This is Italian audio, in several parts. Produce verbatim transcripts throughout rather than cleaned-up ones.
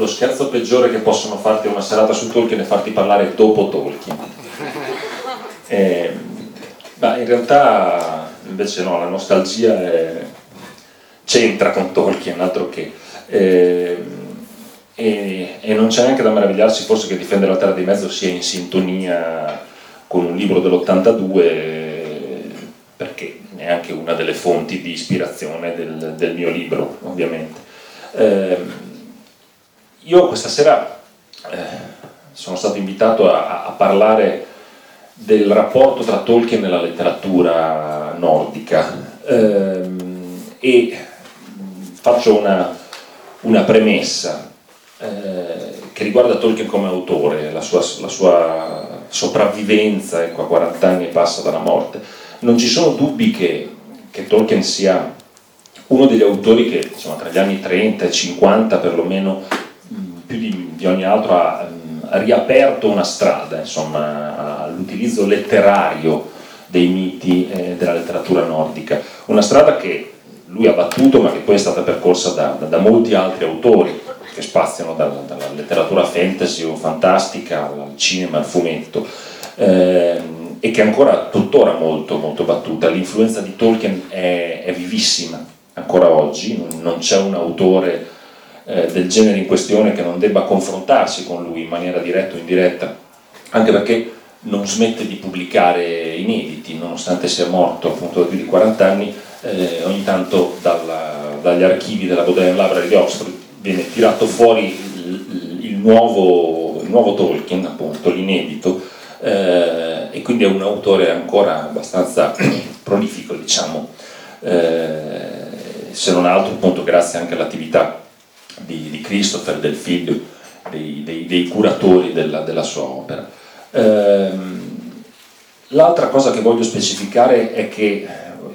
lo scherzo peggiore che possono farti a una serata su Tolkien è farti parlare dopo Tolkien. Eh, ma in realtà invece no, la nostalgia è, c'entra con Tolkien, altro che. Eh, e, e non c'è neanche da meravigliarsi forse che Difendere la Terra di Mezzo sia in sintonia con un libro dell'ottantadue, perché è anche una delle fonti di ispirazione del, del mio libro, ovviamente. Eh, io questa sera eh, sono stato invitato a, a parlare del rapporto tra Tolkien e la letteratura nordica eh, e faccio una, una premessa eh, che riguarda Tolkien come autore, la sua, la sua sopravvivenza, ecco, a quaranta anni e passa dalla morte. Non ci sono dubbi che, che Tolkien sia uno degli autori che, insomma, tra gli anni trenta e cinquanta perlomeno, più di, di ogni altro ha, ha riaperto una strada, insomma, all'utilizzo letterario dei miti eh, della letteratura nordica, una strada che lui ha battuto ma che poi è stata percorsa da, da, da molti altri autori che spaziano dalla, dalla letteratura fantasy o fantastica al cinema, al fumetto, eh, e che è ancora tuttora molto, molto battuta. L'influenza di Tolkien è, è vivissima ancora oggi, non, non c'è un autore eh, del genere in questione che non debba confrontarsi con lui in maniera diretta o indiretta, anche perché non smette di pubblicare inediti, nonostante sia morto appunto da più di quaranta anni. Eh, ogni tanto dalla, dagli archivi della Bodleian Library di Oxford viene tirato fuori il, il, nuovo, il nuovo Tolkien, appunto, l'inedito, eh, e quindi è un autore ancora abbastanza prolifico, diciamo, eh, se non altro appunto grazie anche all'attività di, di Christopher, del figlio, dei, dei, dei curatori della, della sua opera. Eh, l'altra cosa che voglio specificare è che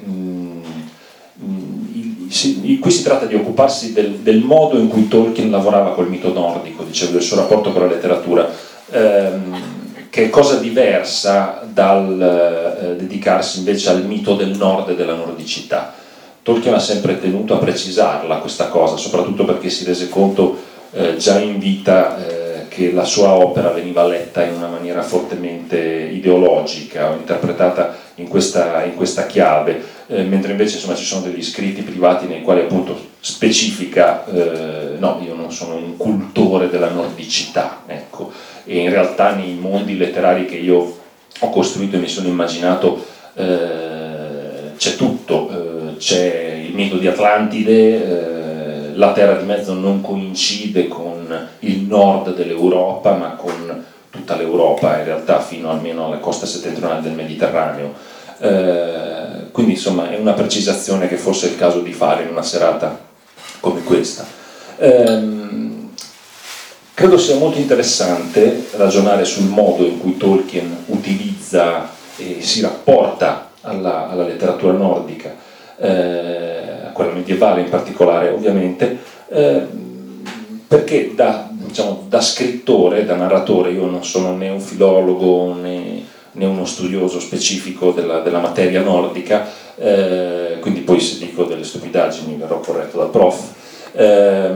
qui si tratta di occuparsi del, del modo in cui Tolkien lavorava col mito nordico, dicevo, del suo rapporto con la letteratura, ehm, che è cosa diversa dal eh, dedicarsi invece al mito del nord e della nordicità. Tolkien ha sempre tenuto a precisarla questa cosa, soprattutto perché si rese conto eh, già in vita eh, che la sua opera veniva letta in una maniera fortemente ideologica o interpretata in questa, in questa chiave. Eh, mentre invece insomma, ci sono degli scritti privati nei quali appunto specifica eh, no, io non sono un cultore della nordicità, ecco, e in realtà nei mondi letterari che io ho costruito e mi sono immaginato eh, c'è tutto, eh, c'è il mito di Atlantide, eh, la Terra di Mezzo non coincide con il nord dell'Europa ma con tutta l'Europa in realtà fino almeno alla costa settentrionale del Mediterraneo. Eh, quindi insomma è una precisazione che forse è il caso di fare in una serata come questa. Eh, credo sia molto interessante ragionare sul modo in cui Tolkien utilizza e si rapporta alla, alla letteratura nordica, eh, a quella medievale in particolare ovviamente, eh, perché da, diciamo, da scrittore, da narratore, io non sono né un filologo né né uno studioso specifico della, della materia nordica, eh, quindi poi se dico delle stupidaggini verrò corretto dal prof. Eh,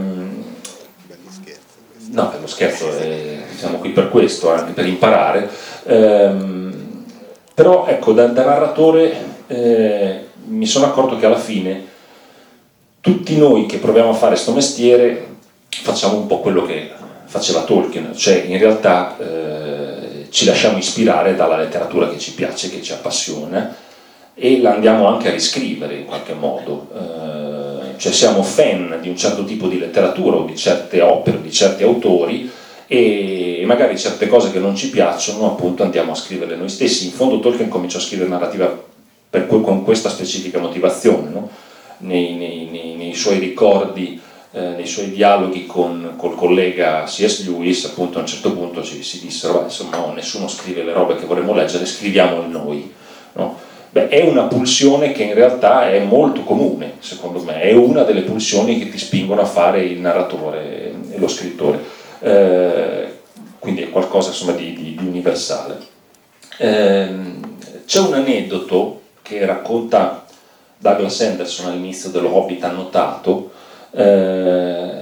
no, per lo scherzo, eh, siamo qui per questo, anche per imparare. Eh, però ecco, da, da narratore eh, mi sono accorto che alla fine tutti noi che proviamo a fare sto mestiere facciamo un po' quello che faceva Tolkien, cioè in realtà eh, ci lasciamo ispirare dalla letteratura che ci piace, che ci appassiona, e la andiamo anche a riscrivere in qualche modo, eh, cioè siamo fan di un certo tipo di letteratura o di certe opere, di certi autori, e magari certe cose che non ci piacciono appunto andiamo a scriverle noi stessi. In fondo Tolkien cominciò a scrivere narrativa per cui, con questa specifica motivazione, no? nei, nei, nei, nei suoi ricordi, Eh, nei suoi dialoghi con col collega C S Lewis, appunto a un certo punto ci, si dissero, insomma no, nessuno scrive le robe che vorremmo leggere, scriviamole noi, no? Beh, è una pulsione che in realtà è molto comune, secondo me, è una delle pulsioni che ti spingono a fare il narratore e lo scrittore, eh, quindi è qualcosa insomma di, di, di universale. Eh, c'è un aneddoto che racconta Douglas Anderson all'inizio dello Hobbit annotato, Eh,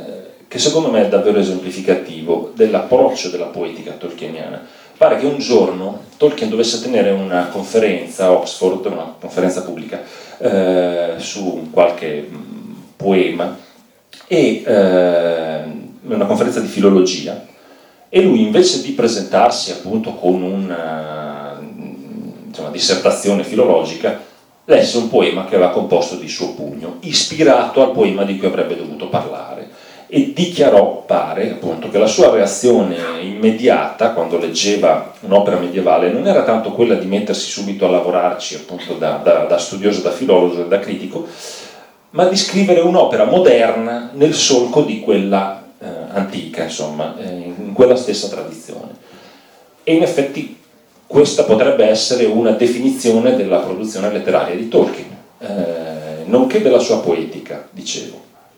che secondo me è davvero esemplificativo dell'approccio della poetica tolkieniana. Pare che un giorno Tolkien dovesse tenere una conferenza a Oxford, una conferenza pubblica, eh, su qualche mh, poema, e eh, una conferenza di filologia, e lui invece di presentarsi appunto con una, insomma, dissertazione filologica, lesse un poema che aveva composto di suo pugno, ispirato al poema di cui avrebbe dovuto parlare, e dichiarò, pare, appunto, che la sua reazione immediata quando leggeva un'opera medievale non era tanto quella di mettersi subito a lavorarci, appunto, da, da, da studioso, da filologo e da critico, ma di scrivere un'opera moderna nel solco di quella eh, antica, insomma, eh, in quella stessa tradizione. E in effetti questa potrebbe essere una definizione della produzione letteraria di Tolkien, eh, nonché della sua poetica, dicevo.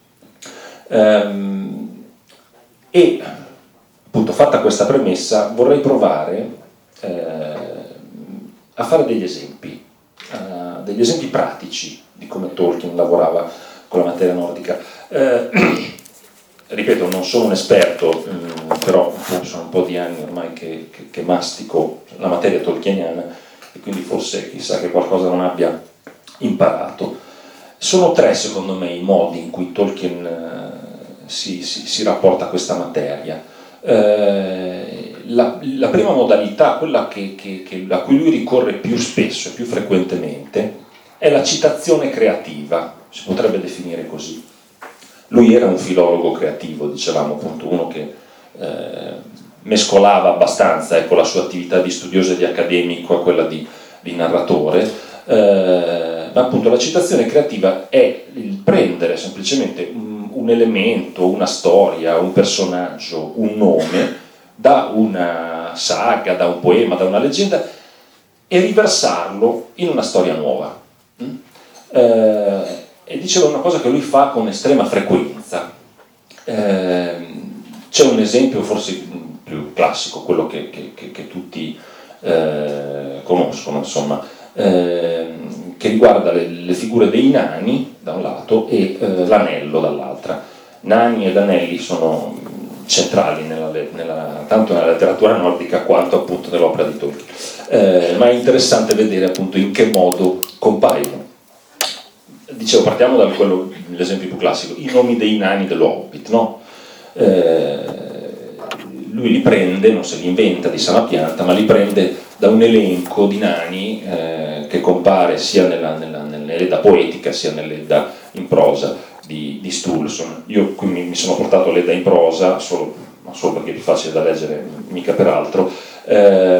Ehm, e appunto, fatta questa premessa, vorrei provare eh, a fare degli esempi, uh, degli esempi pratici di come Tolkien lavorava con la materia nordica. Eh, ripeto, non sono un esperto, mh, però sono un po' di anni ormai che, che, che mastico la materia tolkieniana, e quindi forse chissà che qualcosa non abbia imparato. Sono tre, secondo me, i modi in cui Tolkien eh, si, si, si rapporta a questa materia. Eh, la, la prima modalità, quella che, che, che, a cui lui ricorre più spesso e più frequentemente, è la citazione creativa, si potrebbe definire così. Lui era un filologo creativo, dicevamo, appunto, uno che eh, mescolava abbastanza, ecco, la sua attività di studioso e di accademico a quella di, di narratore, eh, ma appunto la citazione creativa è il prendere semplicemente un, un elemento, una storia, un personaggio, un nome, da una saga, da un poema, da una leggenda, e riversarlo in una storia nuova. Mm? Eh, E dicevo una cosa che lui fa con estrema frequenza. Eh, c'è un esempio forse più classico, quello che, che, che, che tutti eh, conoscono, insomma, eh, che riguarda le, le figure dei nani da un lato e eh, l'anello dall'altra. Nani ed anelli sono centrali nella, nella, tanto nella letteratura nordica quanto appunto nell'opera di Tolkien, eh, ma è interessante vedere appunto in che modo compaiono. Dicevo, partiamo dall'esempio più classico, i nomi dei nani dell'Hobbit, no? Eh, lui li prende, non se li inventa di sana pianta, ma li prende da un elenco di nani eh, che compare sia nella, nella, nell'Edda poetica sia nell'Edda in prosa di, di Stulson. Io qui mi, mi sono portato l'Edda in prosa, solo, ma solo perché è più facile da leggere, mica per altro, eh,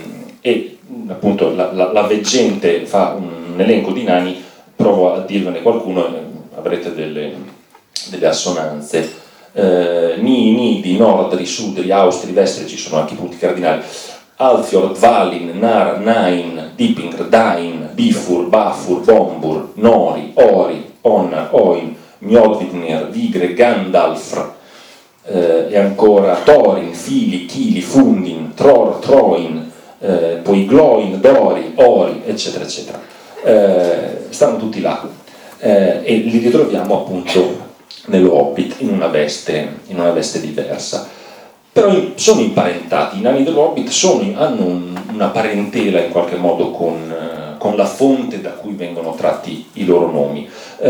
e appunto la, la, la veggente fa un elenco di nani. Provo a dirvene qualcuno, eh, avrete delle, delle assonanze. Eh, Ni, Nidi, Nordri, Sudri, Austri, Vestri, ci sono anche i punti cardinali. Alfjord, Dvalin, Nar, Nain, Dipingr, Dain, Bifur, Bafur, Bombur, Nori, Ori, Onna, Oin, Mjodvitnir, Vigre, Gandalf, eh, e ancora Thorin, Fili, Kili, Fundin, Tror, Troin, eh, poi Gloin, Dori, Ori, eccetera, eccetera. Eh, stanno tutti là eh, e li ritroviamo appunto nello Hobbit in una veste, in una veste diversa, però in, sono imparentati. I nani dello Hobbit sono, hanno un, una parentela in qualche modo con, eh, con la fonte da cui vengono tratti i loro nomi.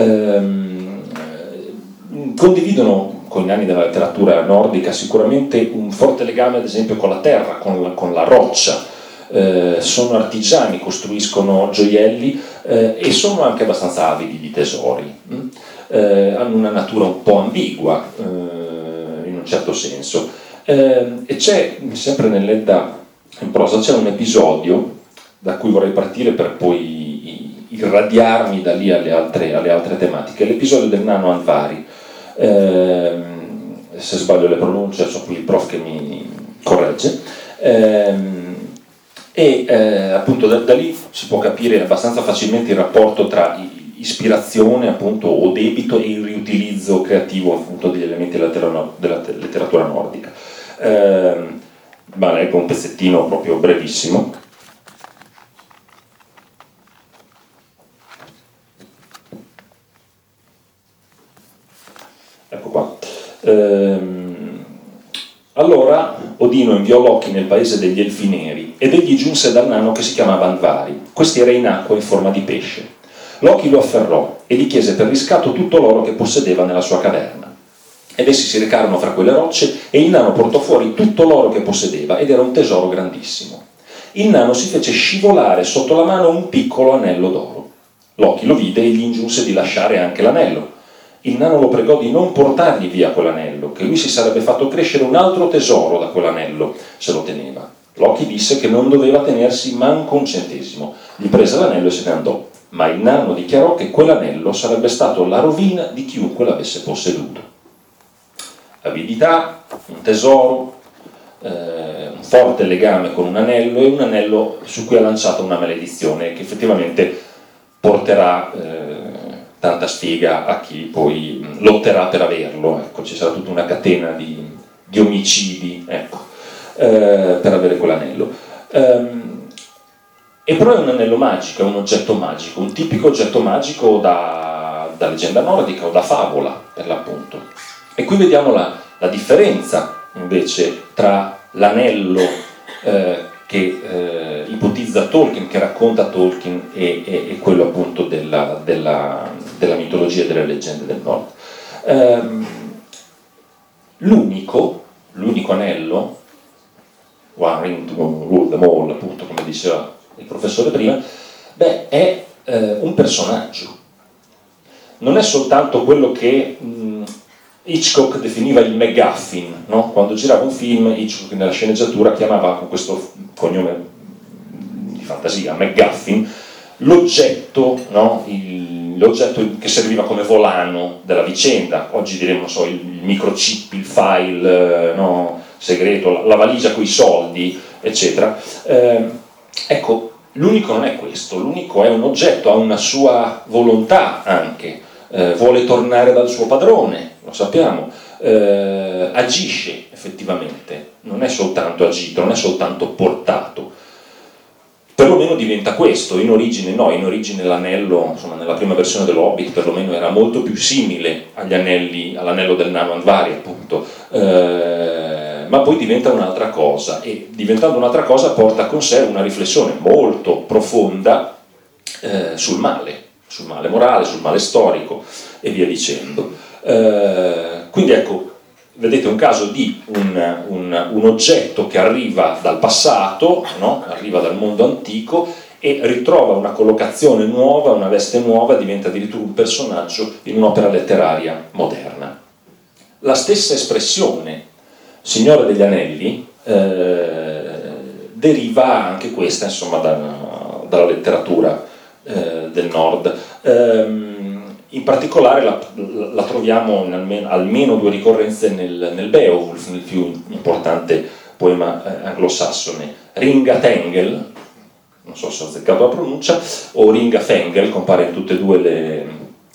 Ehm, condividono con i nani della letteratura nordica sicuramente un forte legame, ad esempio, con la terra, con la, con la roccia. Eh, sono artigiani, costruiscono gioielli eh, e sono anche abbastanza avidi di tesori. Mm? Eh, hanno una natura un po' ambigua eh, in un certo senso. Eh, e c'è, sempre nell'Edda in prosa, c'è un episodio da cui vorrei partire per poi irradiarmi da lì alle altre, alle altre tematiche. L'episodio del nano Andvari. Eh, se sbaglio le pronunce, so qui il prof che mi corregge. Eh, E eh, appunto da, da lì si può capire abbastanza facilmente il rapporto tra ispirazione, appunto, o debito, e il riutilizzo creativo, appunto, degli elementi della, della, della letteratura nordica. Eh, ma leggo un pezzettino proprio brevissimo. Ecco qua. Ehm, allora Odino inviò Loki nel paese degli Elfi Neri ed egli giunse dal nano che si chiamava Andvari. Questi era in acqua in forma di pesce. Loki lo afferrò e gli chiese per riscatto tutto l'oro che possedeva nella sua caverna. Ed essi si recarono fra quelle rocce e il nano portò fuori tutto l'oro che possedeva ed era un tesoro grandissimo. Il nano si fece scivolare sotto la mano un piccolo anello d'oro. Loki lo vide e gli ingiunse di lasciare anche l'anello. Il nano lo pregò di non portargli via quell'anello, che lui si sarebbe fatto crescere un altro tesoro da quell'anello se lo teneva. Loki disse che non doveva tenersi manco un centesimo, gli prese l'anello e se ne andò, ma il nano dichiarò che quell'anello sarebbe stato la rovina di chiunque l'avesse posseduto. Avidità, un tesoro, eh, un forte legame con un anello e un anello su cui ha lanciato una maledizione che effettivamente porterà eh, tanta sfiga a chi poi lotterà per averlo. Ecco, ci sarà tutta una catena di, di omicidi, ecco, eh, per avere quell'anello. Um, e però è un anello magico, è un oggetto magico, un tipico oggetto magico da, da leggenda nordica o da favola, per l'appunto. E qui vediamo la, la differenza invece tra l'anello eh, che eh, ipotizza Tolkien, che racconta Tolkien, e, e, e quello appunto della, della, della mitologia e delle leggende del nord. Um, l'unico, l'unico anello, One Ring to Rule them all, appunto, come diceva il professore prima, beh, è eh, un personaggio. Non è soltanto quello che mh, Hitchcock definiva il MacGuffin, no? Quando girava un film, Hitchcock nella sceneggiatura chiamava con questo cognome di fantasia, MacGuffin, l'oggetto, no? il, l'oggetto che serviva come volano della vicenda. Oggi diremmo, non so, il, il microchip, il file no? segreto, la, la valigia coi soldi, eccetera. Eh, ecco, l'unico non è questo, l'unico è un oggetto, ha una sua volontà anche. Eh, vuole tornare dal suo padrone, lo sappiamo, eh, agisce effettivamente, non è soltanto agito, non è soltanto portato, perlomeno diventa questo. In origine no, in origine l'anello, insomma nella prima versione dell'Hobbit perlomeno era molto più simile agli anelli, all'anello del nano Andvari appunto, eh, ma poi diventa un'altra cosa e diventando un'altra cosa porta con sé una riflessione molto profonda eh, sul male. sul male morale, sul male storico e via dicendo. Eh, quindi ecco, vedete un caso di un, un, un oggetto che arriva dal passato, no? Arriva dal mondo antico e ritrova una collocazione nuova, una veste nuova, diventa addirittura un personaggio in un'opera letteraria moderna. La stessa espressione, Signore degli Anelli, eh, deriva anche questa, insomma, da, dalla letteratura Eh, del nord. Ehm, in particolare la, la troviamo in almeno, almeno due ricorrenze nel, nel Beowulf, nel più importante poema eh, anglosassone. Ringathengel, non so se ho azzeccato la pronuncia, o Ringafengel, compare in tutte e due le,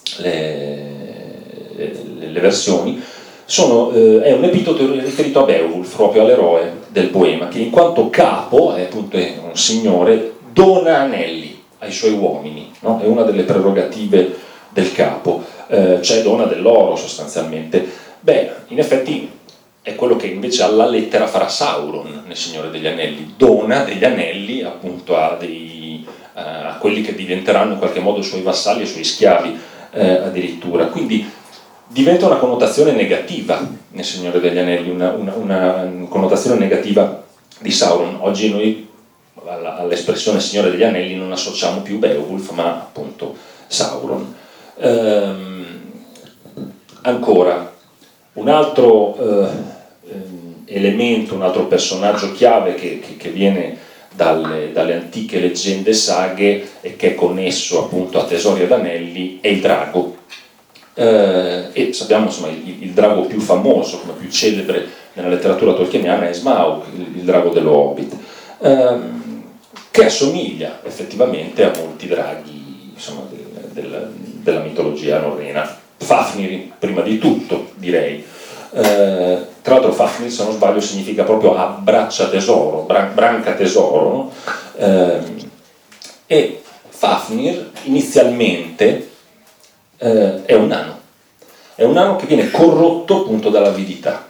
le, le, le versioni. Sono, eh, è un epiteto riferito a Beowulf, proprio all'eroe del poema, che in quanto capo, è appunto un signore, dona anelli ai suoi uomini, no? È una delle prerogative del capo, eh, cioè dona dell'oro sostanzialmente. Beh, in effetti è quello che invece alla lettera farà Sauron nel Signore degli Anelli, dona degli anelli appunto a, dei, uh, a quelli che diventeranno in qualche modo suoi vassalli e suoi schiavi eh, addirittura, quindi diventa una connotazione negativa nel Signore degli Anelli, una, una, una connotazione negativa di Sauron. Oggi noi all'espressione Signore degli Anelli non associamo più Beowulf ma appunto Sauron. Ehm, ancora un altro eh, elemento, un altro personaggio chiave che, che, che viene dalle, dalle antiche leggende e saghe e che è connesso appunto a tesori ed anelli è il drago. Eh, e sappiamo insomma il, il drago più famoso, come più celebre nella letteratura tolkieniana è Smaug, il, il drago dello Hobbit. Eh, che assomiglia effettivamente a molti draghi insomma, de, de, della mitologia norrena. Fafnir prima di tutto, direi. Eh, tra l'altro Fafnir, se non sbaglio, significa proprio abbraccia tesoro, bran, branca tesoro, no? eh, e Fafnir inizialmente eh, è un nano. è un nano che viene corrotto appunto dall'avidità,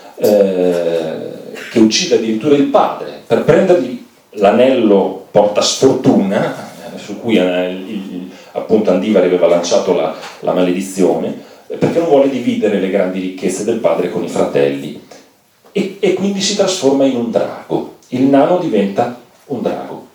eh, che uccide addirittura il padre per prendergli l'anello porta sfortuna, eh, su cui eh, il, il, appunto Andivare aveva lanciato la, la maledizione, perché non vuole dividere le grandi ricchezze del padre con i fratelli, e, e quindi si trasforma in un drago. Il nano diventa un drago.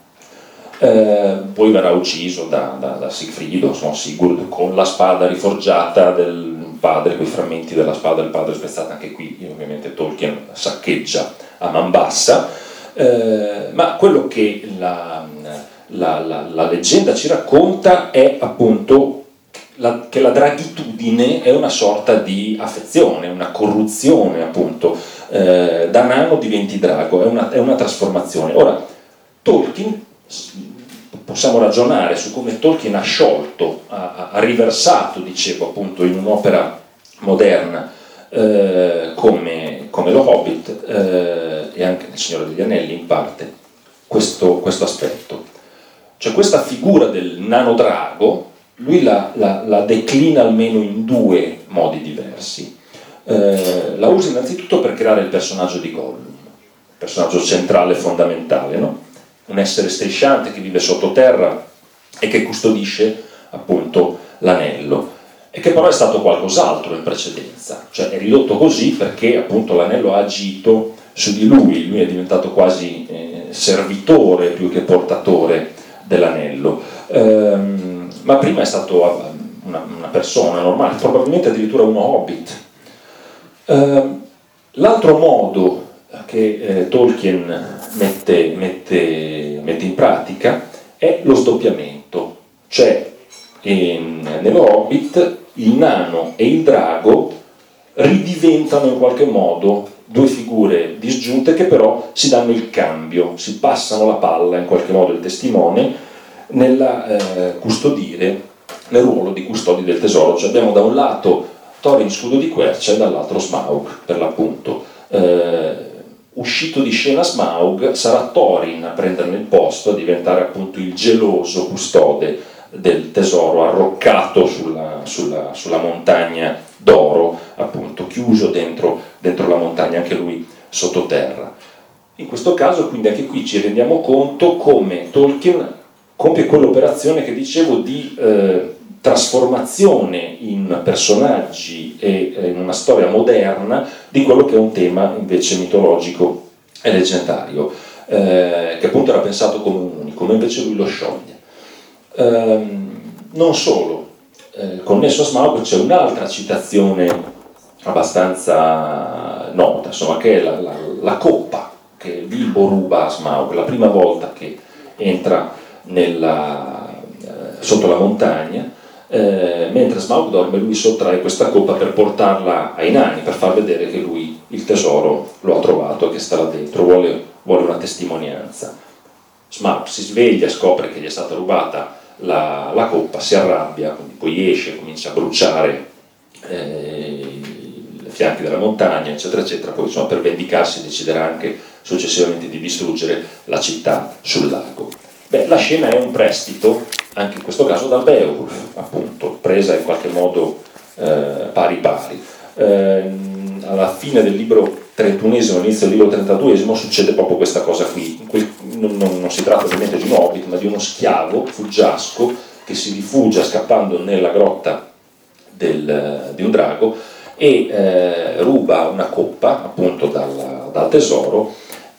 Eh, poi verrà ucciso da, da, da Sigfrido, insomma, Sigurd, con la spada riforgiata del padre, quei frammenti della spada del padre spezzata. Anche qui ovviamente Tolkien saccheggia a man bassa, eh, ma quello che la, la, la, la leggenda ci racconta è appunto la, che la draghitudine è una sorta di affezione, una corruzione appunto, eh, da nano diventi drago, è una, è una trasformazione. Ora Tolkien, possiamo ragionare su come Tolkien ha sciolto, ha, ha riversato, dicevo appunto, in un'opera moderna eh, come, come lo Hobbit eh, e anche il Signore degli Anelli in parte, questo, questo aspetto. Cioè questa figura del nano drago, lui la, la, la declina almeno in due modi diversi. Eh, la usa innanzitutto per creare il personaggio di Gollum, il personaggio centrale e fondamentale, no? Un essere strisciante che vive sottoterra e che custodisce appunto l'anello, e che però è stato qualcos'altro in precedenza, cioè è ridotto così perché appunto l'anello ha agito su di lui, lui è diventato quasi eh, servitore più che portatore dell'anello, ehm, ma prima è stato una, una persona normale, probabilmente addirittura uno hobbit. Ehm, l'altro modo che eh, Tolkien mette, mette, mette in pratica è lo sdoppiamento, cioè in, nello Hobbit il nano e il drago ridiventano in qualche modo due figure disgiunte che però si danno il cambio, si passano la palla in qualche modo, il testimone, nella eh, custodire, nel ruolo di custodi del tesoro. Cioè abbiamo da un lato Thorin scudo di quercia e dall'altro Smaug, per l'appunto. Eh, uscito di scena Smaug, sarà Thorin a prenderne il posto, a diventare appunto il geloso custode del tesoro arroccato sulla, sulla, sulla montagna d'oro, appunto chiuso dentro, dentro la montagna, anche lui sottoterra. In questo caso quindi anche qui ci rendiamo conto come Tolkien compie quell'operazione che dicevo di eh, trasformazione in personaggi e eh, in una storia moderna di quello che è un tema invece mitologico e leggendario, eh, che appunto era pensato come un unico, ma invece lui lo scioglie. Ehm, non solo, eh, connesso a Smaug c'è un'altra citazione abbastanza nota, insomma, che è la, la, la coppa che Bilbo ruba a Smaug la prima volta che entra nella, eh, sotto la montagna. Eh, mentre Smaug dorme, lui sottrae questa coppa per portarla ai nani, per far vedere che lui il tesoro lo ha trovato e che sta là dentro, vuole, vuole una testimonianza. Smaug si sveglia, scopre che gli è stata rubata la, la coppa, si arrabbia, quindi poi esce, comincia a bruciare eh, i fianchi della montagna, eccetera eccetera. Poi insomma, per vendicarsi deciderà anche successivamente di distruggere la città sul lago. Beh, la scena è un prestito, anche in questo caso da Beowulf, appunto, presa in qualche modo eh, pari pari. Eh, alla fine del libro trentunesimo, all'inizio del libro trentaduesimo, succede proprio questa cosa qui. Quel, non, non, non si tratta ovviamente di un hobbit, ma di uno schiavo fuggiasco che si rifugia scappando nella grotta del, di un drago e eh, ruba una coppa, appunto, dal, dal tesoro,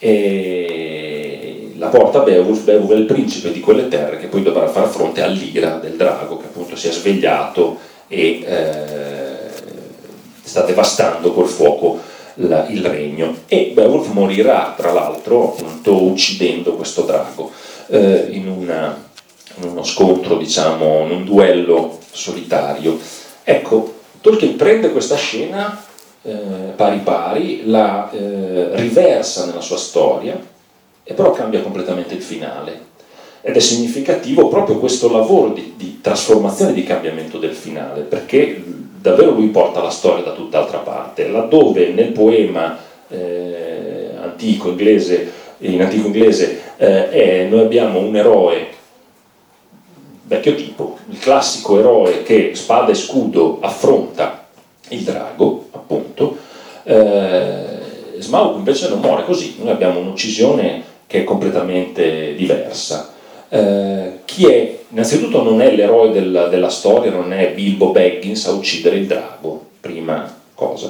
e la porta a Beowulf. Beowulf è il principe di quelle terre che poi dovrà far fronte all'ira del drago, che appunto si è svegliato e eh, sta devastando col fuoco la, il regno, e Beowulf morirà tra l'altro appunto uccidendo questo drago eh, in, una, in uno scontro, diciamo, in un duello solitario. Ecco, Tolkien prende questa scena eh, pari pari, la eh, riversa nella sua storia, e però cambia completamente il finale, ed è significativo proprio questo lavoro di, di trasformazione, di cambiamento del finale, perché davvero lui porta la storia da tutt'altra parte, laddove nel poema eh, antico inglese, in antico inglese eh, è, noi abbiamo un eroe vecchio tipo, il classico eroe che spada e scudo affronta il drago, appunto. Eh, Smaug invece non muore così, noi abbiamo un'uccisione che è completamente diversa. Eh, chi è, innanzitutto non è l'eroe della, della storia, non è Bilbo Baggins a uccidere il drago, prima cosa.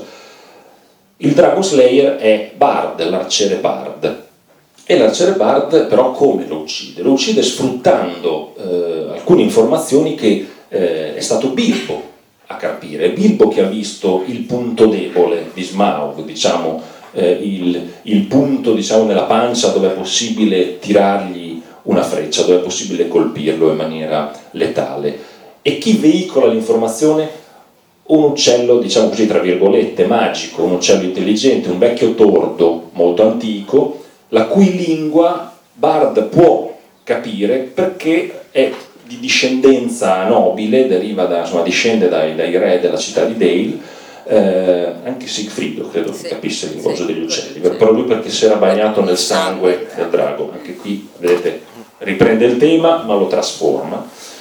Il Dragon Slayer è Bard, l'arciere Bard, e l'arciere Bard però come lo uccide? Lo uccide sfruttando eh, alcune informazioni che eh, è stato Bilbo a capire, Bilbo che ha visto il punto debole di Smaug, diciamo eh, il, il punto, diciamo, nella pancia dove è possibile tirargli una freccia, dove è possibile colpirlo in maniera letale. E chi veicola l'informazione? Un uccello, diciamo così, tra virgolette, magico, un uccello intelligente, un vecchio tordo molto antico, la cui lingua Bard può capire perché è di discendenza nobile, deriva da, insomma, discende dai, dai re della città di Dale. Eh, anche Sigfrido credo che sì, capisse il linguaggio sì, degli uccelli, sì. Però lui perché si era bagnato nel sangue del drago, anche qui vedete riprende il tema ma lo trasforma,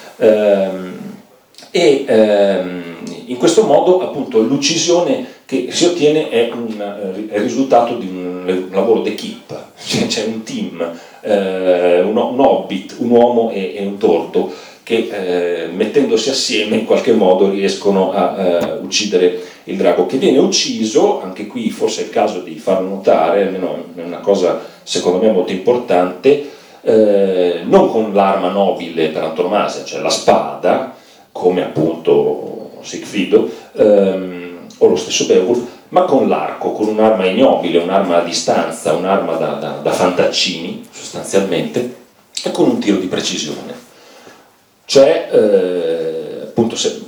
ehm, e ehm, in questo modo appunto l'uccisione che si ottiene è, un, è il risultato di un, un lavoro d'equipe, cioè c'è un team, eh, un, un hobbit, un uomo e, e un tordo che eh, mettendosi assieme in qualche modo riescono a eh, uccidere il drago, che viene ucciso, anche qui forse è il caso di farlo notare, almeno è una cosa secondo me molto importante, eh, non con l'arma nobile per antonomasia, cioè la spada, come appunto Sigfrido, ehm, o lo stesso Beowulf, ma con l'arco, con un'arma ignobile, un'arma a distanza, un'arma da, da, da fantaccini sostanzialmente, e con un tiro di precisione. Cioè, eh, appunto, se,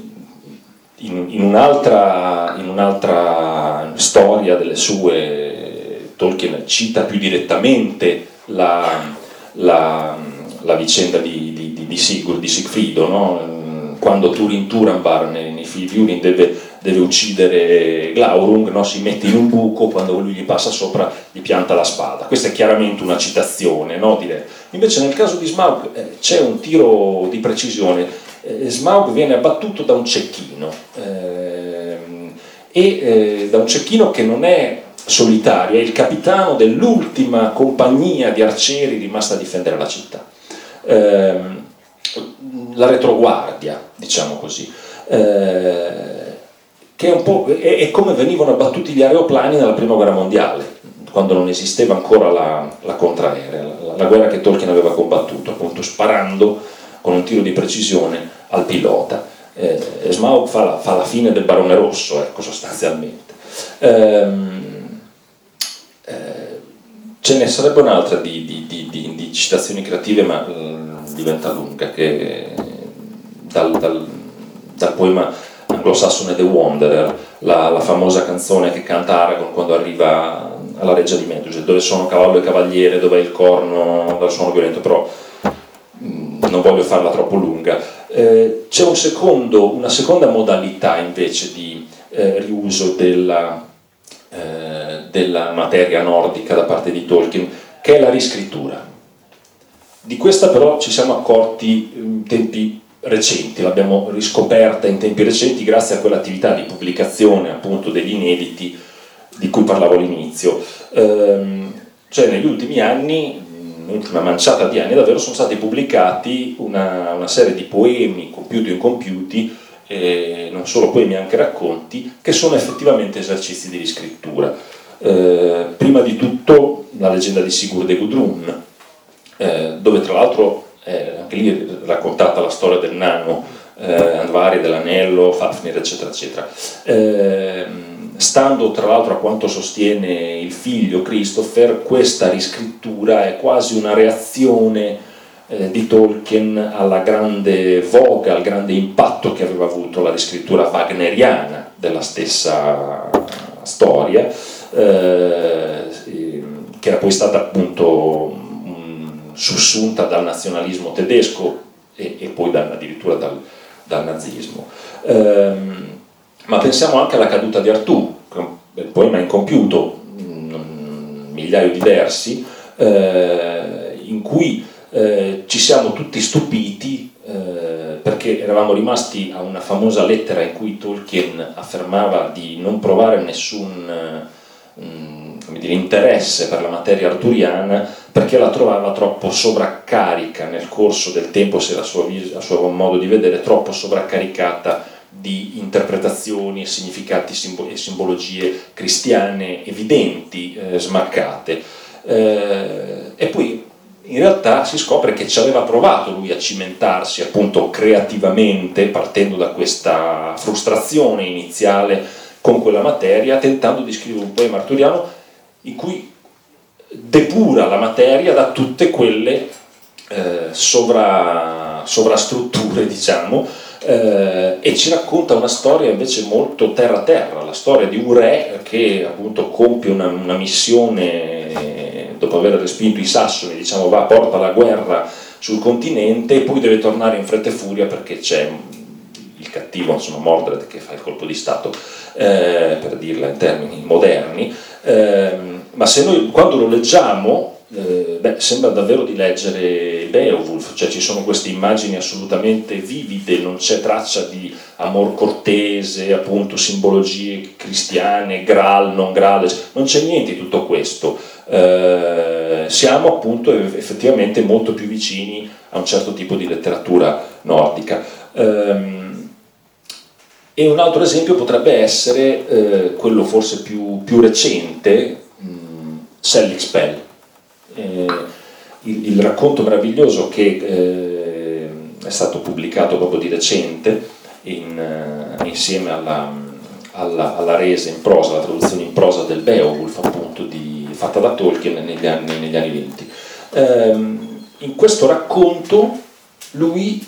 in, in, un'altra, in un'altra storia delle sue, Tolkien cita più direttamente la, la, la vicenda di, di, di Sigurd, di Sigfrido, no? Quando Turin Turambar nei, nei figli di Urin deve, deve uccidere Glaurung, no? Si mette in un buco, quando lui gli passa sopra gli pianta la spada. Questa è chiaramente una citazione, no? Direi. Invece nel caso di Smaug eh, c'è un tiro di precisione, eh, Smaug viene abbattuto da un cecchino, eh, e eh, da un cecchino che non è solitario, è il capitano dell'ultima compagnia di arcieri rimasta a difendere la città. Eh, la retroguardia, diciamo così, eh, che è, un po', è, è come venivano abbattuti gli aeroplani nella prima guerra mondiale, quando non esisteva ancora la, la contraerea, la, la guerra che Tolkien aveva combattuto, appunto sparando con un tiro di precisione al pilota. Eh, Smaug fa la, fa la fine del Barone Rosso, ecco, sostanzialmente. Ehm, eh, ce ne sarebbe un'altra di, di, di, di, di citazioni creative, ma eh, diventa lunga, che dal, dal, dal poema anglosassone The Wanderer, la, la famosa canzone che canta Aragorn quando arriva alla reggia di Medusel, dove sono cavallo e cavaliere, dove è il corno dal suono violento, però mh, non voglio farla troppo lunga. Eh, c'è un secondo, una seconda modalità invece di eh, riuso della, eh, della materia nordica da parte di Tolkien, che è la riscrittura. Di questa però ci siamo accorti in tempi recenti, l'abbiamo riscoperta in tempi recenti grazie a quell'attività di pubblicazione appunto degli inediti di cui parlavo all'inizio. Ehm, cioè negli ultimi anni, l'ultima manciata di anni davvero, sono stati pubblicati una, una serie di poemi compiuti o incompiuti, eh, non solo poemi, anche racconti, che sono effettivamente esercizi di riscrittura. Eh, prima di tutto la leggenda di Sigurd e Gudrun, eh, dove tra l'altro eh, anche lì è raccontata la storia del nano, eh, Andvari, dell'anello, Fafnir, eccetera, eccetera. Eh, stando tra l'altro a quanto sostiene il figlio Christopher, questa riscrittura è quasi una reazione eh, di Tolkien alla grande voga, al grande impatto che aveva avuto la riscrittura wagneriana della stessa storia, eh, che era poi stata appunto mh, sussunta dal nazionalismo tedesco e, e poi da, addirittura dal, dal nazismo. Ehm, ma pensiamo anche alla caduta di Artù, il poema incompiuto, un migliaio di versi, eh, in cui eh, ci siamo tutti stupiti eh, perché che eravamo rimasti a una famosa lettera in cui Tolkien affermava di non provare nessun um, come dire, interesse per la materia arturiana perché la trovava troppo sovraccarica nel corso del tempo, se la sua, a suo modo di vedere, troppo sovraccaricata di interpretazioni, significati e simbologie cristiane evidenti, eh, smarcate. Eh, e poi in realtà si scopre che ci aveva provato lui a cimentarsi appunto creativamente, partendo da questa frustrazione iniziale con quella materia, tentando di scrivere un poema arturiano in cui depura la materia da tutte quelle eh, sovra, sovrastrutture, diciamo, eh, e ci racconta una storia invece molto terra terra, la storia di un re che appunto compie una, una missione, dopo aver respinto i Sassoni, diciamo, va, porta la guerra sul continente e poi deve tornare in fretta e furia perché c'è il cattivo, insomma, Mordred, che fa il colpo di stato, eh, per dirla in termini moderni, eh, ma se noi quando lo leggiamo eh, beh, sembra davvero di leggere Beowulf, cioè ci sono queste immagini assolutamente vivide, non c'è traccia di amor cortese, appunto simbologie cristiane, Graal, non Graal, non c'è niente di tutto questo. Eh, siamo appunto effettivamente molto più vicini a un certo tipo di letteratura nordica. Eh, e un altro esempio potrebbe essere eh, quello forse più, più recente, mh, Selig-Spell, eh, il, il racconto meraviglioso che eh, è stato pubblicato proprio di recente in, uh, insieme alla, alla, alla resa in prosa, la traduzione in prosa del Beowulf, appunto, di, fatta da Tolkien negli anni, negli anni venti. Eh, in questo racconto lui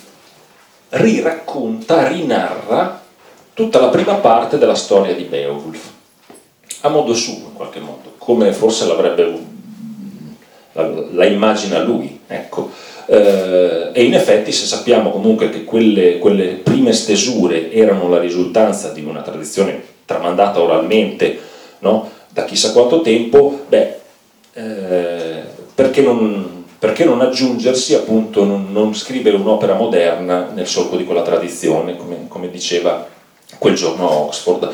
riracconta, rinarra tutta la prima parte della storia di Beowulf, a modo suo in qualche modo, come forse l'avrebbe, la, la immagina lui, ecco. Eh, e in effetti, se sappiamo comunque che quelle, quelle prime stesure erano la risultanza di una tradizione tramandata oralmente, no, da chissà quanto tempo, beh, eh, perché non... perché non aggiungersi, appunto, non, non scrivere un'opera moderna nel solco di quella tradizione, come, come diceva quel giorno a Oxford.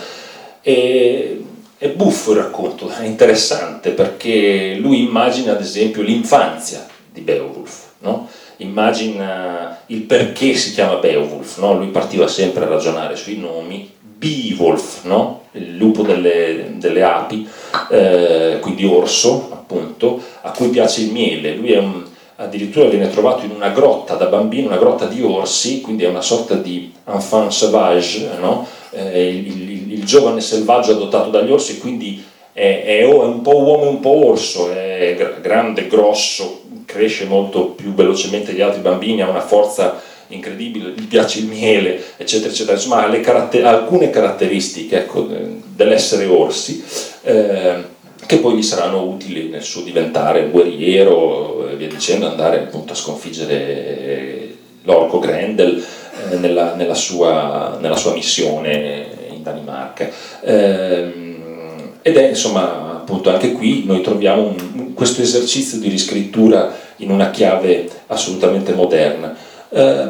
E, è buffo il racconto, è interessante, perché lui immagina ad esempio l'infanzia di Beowulf, no? Immagina il perché si chiama Beowulf, no? Lui partiva sempre a ragionare sui nomi. Beowulf, no? Il lupo delle, delle api, eh, quindi orso, appunto, a cui piace il miele. Lui è un, addirittura viene trovato in una grotta da bambino, una grotta di orsi, quindi è una sorta di enfant sauvage, no? eh, il, il, il giovane selvaggio adottato dagli orsi, quindi è, è un po' uomo e un po' orso, è grande, grosso, cresce molto più velocemente degli altri bambini, ha una forza incredibile, gli piace il miele, eccetera, eccetera. Insomma, ha le caratter- alcune caratteristiche, ecco, dell'essere orsi, eh, che poi gli saranno utili nel suo diventare un guerriero e via dicendo, andare appunto a sconfiggere l'orco Grendel eh, nella, nella, sua, nella sua missione in Danimarca. Eh, ed è, insomma, appunto anche qui noi troviamo un, questo esercizio di riscrittura in una chiave assolutamente moderna. E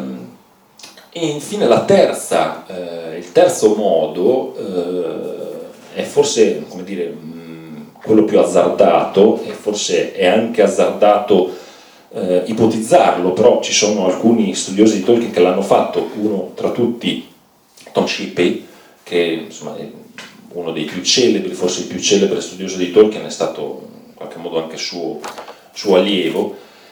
infine la terza, eh, il terzo modo eh, è forse, come dire, mh, quello più azzardato, e forse è anche azzardato eh, ipotizzarlo, però ci sono alcuni studiosi di Tolkien che l'hanno fatto, uno tra tutti Tom Shippey, che insomma è uno dei più celebri, forse il più celebre studioso di Tolkien, è stato in qualche modo anche suo, suo allievo,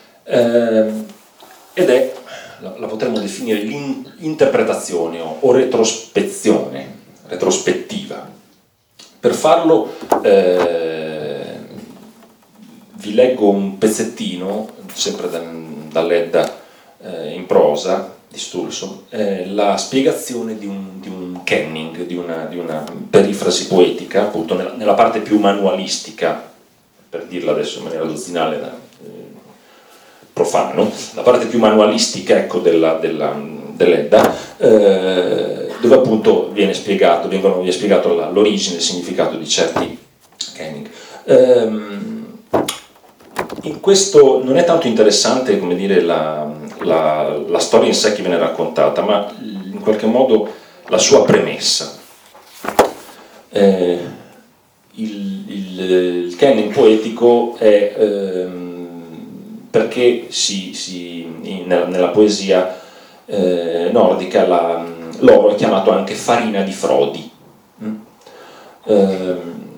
eh, ed è, la potremmo definire l'interpretazione o retrospezione, retrospettiva. Per farlo eh, vi leggo un pezzettino, sempre da, dall'Edda eh, in prosa di Stulson, eh, la spiegazione di un, di un kenning, di una, di una perifrasi poetica, appunto nella, nella parte più manualistica, per dirla adesso in maniera dozzinale, da, profano, la parte più manualistica, ecco, della, della, dell'Edda, eh, dove appunto viene spiegato, vengono, viene spiegato la, l'origine e il significato di certi kenning. Ehm, in questo non è tanto interessante, come dire, la, la, la storia in sé che viene raccontata, ma in qualche modo la sua premessa. Eh, il, il, il canon poetico è ehm, perché si, si, in, nella, nella poesia eh, nordica la, l'oro è chiamato anche farina di frodi. Mm? Eh,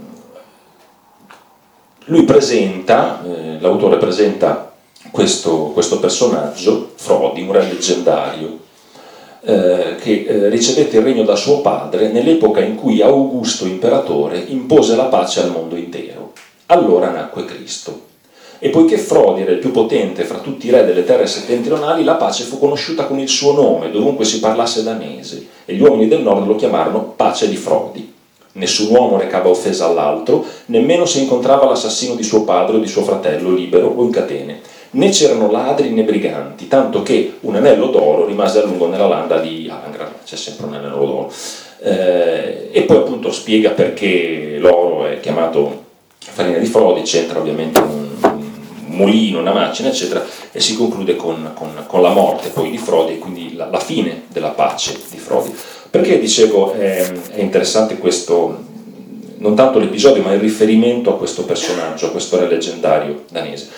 lui presenta, eh, l'autore presenta questo, questo personaggio, Frodi, un re leggendario, eh, che eh, ricevette il regno da suo padre nell'epoca in cui Augusto, imperatore, impose la pace al mondo intero. Allora nacque Cristo. E poiché Frodi era il più potente fra tutti i re delle terre settentrionali, la pace fu conosciuta con il suo nome, dovunque si parlasse danese, e gli uomini del nord lo chiamarono pace di Frodi. Nessun uomo recava offesa all'altro, nemmeno se incontrava l'assassino di suo padre o di suo fratello, libero o in catene. Né c'erano ladri né briganti, tanto che un anello d'oro rimase a lungo nella landa di Angra, c'è sempre un anello d'oro. Eh, e poi appunto spiega perché l'oro è chiamato farina di Frodi, c'entra ovviamente un, un mulino, una macina, eccetera, e si conclude con, con, con la morte poi di Frodi e quindi la, la fine della pace di Frodi. Perché dicevo è, è interessante questo, non tanto l'episodio, ma il riferimento a questo personaggio, a questo re leggendario danese?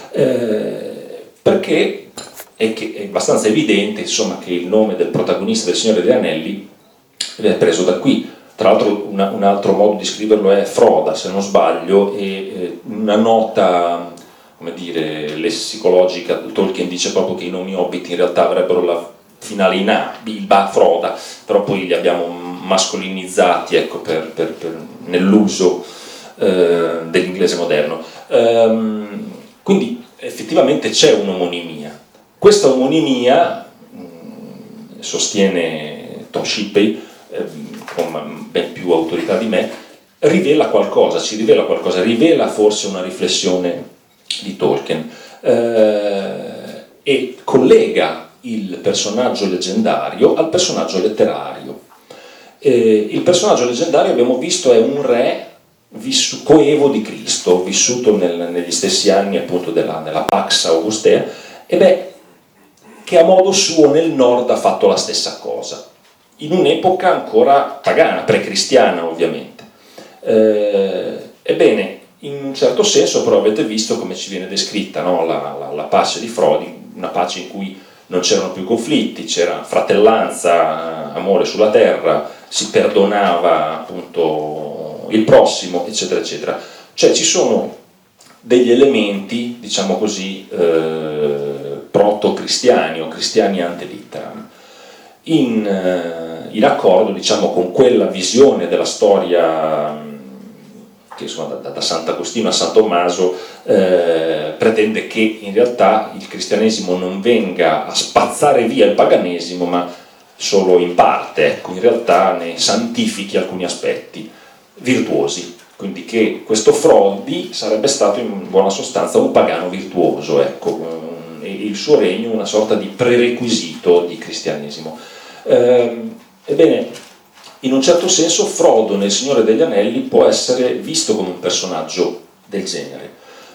Eh, perché è, che è abbastanza evidente, insomma, che il nome del protagonista del Signore degli Anelli è preso da qui. Tra l'altro una, un altro modo di scriverlo è Froda, se non sbaglio, e eh, una nota, come dire, lessicologica, Tolkien dice proprio che i nomi Hobbit in realtà avrebbero la finale in A, Bilba, Froda, però poi li abbiamo mascolinizzati, ecco, per, per, per, nell'uso eh, dell'inglese moderno. Ehm, quindi effettivamente c'è un'omonimia. Questa omonimia, mh, sostiene Tom Shippey, eh, con ben più autorità di me, rivela qualcosa, ci rivela qualcosa, rivela forse una riflessione di Tolkien eh, e collega il personaggio leggendario al personaggio letterario. Eh, il personaggio leggendario, abbiamo visto, è un re vissu- coevo di Cristo, vissuto nel, negli stessi anni appunto della, della Pax Augustea, e beh, che a modo suo nel nord ha fatto la stessa cosa, in un'epoca ancora pagana, pre-cristiana ovviamente. Eh, ebbene, in un certo senso però avete visto come ci viene descritta, no? la, la, la pace di Frodi, una pace in cui non c'erano più conflitti, c'era fratellanza, amore sulla terra, si perdonava appunto il prossimo, eccetera, eccetera. Cioè ci sono degli elementi, diciamo così, eh, proto-cristiani o cristiani ante litteram, in, eh, in accordo, diciamo, con quella visione della storia che insomma, da, da Sant'Agostino a San Tommaso eh, pretende che in realtà il cristianesimo non venga a spazzare via il paganesimo, ma solo in parte, ecco, in realtà ne santifichi alcuni aspetti virtuosi, quindi che questo Frodi sarebbe stato in buona sostanza un pagano virtuoso, ecco, e il suo regno una sorta di prerequisito di cristianesimo. Eh, ebbene, in un certo senso Frodo nel Signore degli Anelli può essere visto come un personaggio del genere,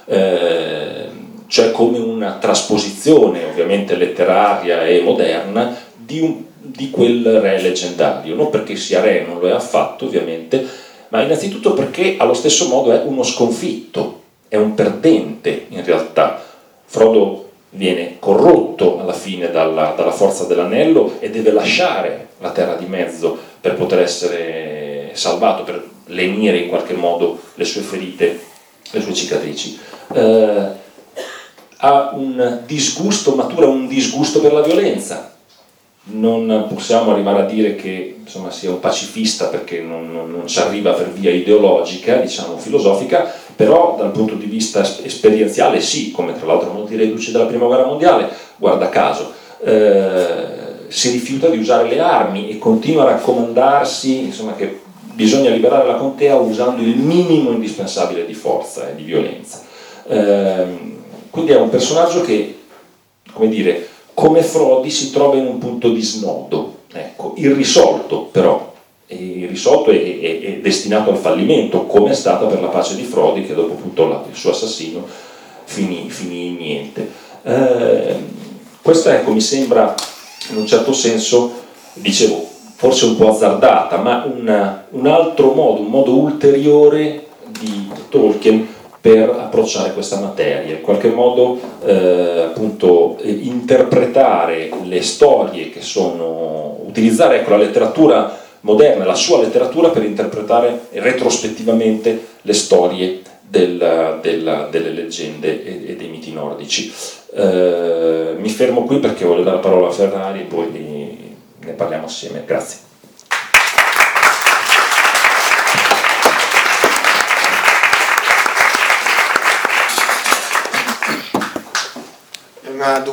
eh, cioè come una trasposizione ovviamente letteraria e moderna di, un, di quel re leggendario, non perché sia re, non lo è affatto ovviamente, ma innanzitutto perché allo stesso modo è uno sconfitto, è un perdente in realtà. Frodo viene corrotto alla fine dalla, dalla forza dell'anello e deve lasciare la terra di mezzo per poter essere salvato, per lenire in qualche modo le sue ferite, le sue cicatrici. Eh, ha un disgusto, matura un disgusto per la violenza. Non possiamo arrivare a dire che insomma, sia un pacifista perché non, non, non ci arriva per via ideologica, diciamo filosofica, però dal punto di vista esperienziale sì, come tra l'altro molti reduci della prima guerra mondiale, guarda caso, eh, si rifiuta di usare le armi e continua a raccomandarsi insomma, che bisogna liberare la contea usando il minimo indispensabile di forza e di violenza. Eh, quindi è un personaggio che, come dire, come Frodi si trova in un punto di snodo, ecco, irrisolto però, irrisolto e, e, e destinato al fallimento, come è stata per la pace di Frodi, che dopo appunto la, il suo assassino finì, finì in niente. Eh, Questa, ecco, mi sembra in un certo senso, dicevo, forse un po' azzardata, ma un, un altro modo, un modo ulteriore di Tolkien per approcciare questa materia, in qualche modo eh, appunto eh, interpretare le storie che sono, utilizzare, ecco, la letteratura moderna, la sua letteratura, per interpretare retrospettivamente le storie del, del, delle leggende e, e dei miti nordici. Eh, mi fermo qui perché voglio dare la parola a Ferrari e poi ne parliamo assieme. Grazie. Una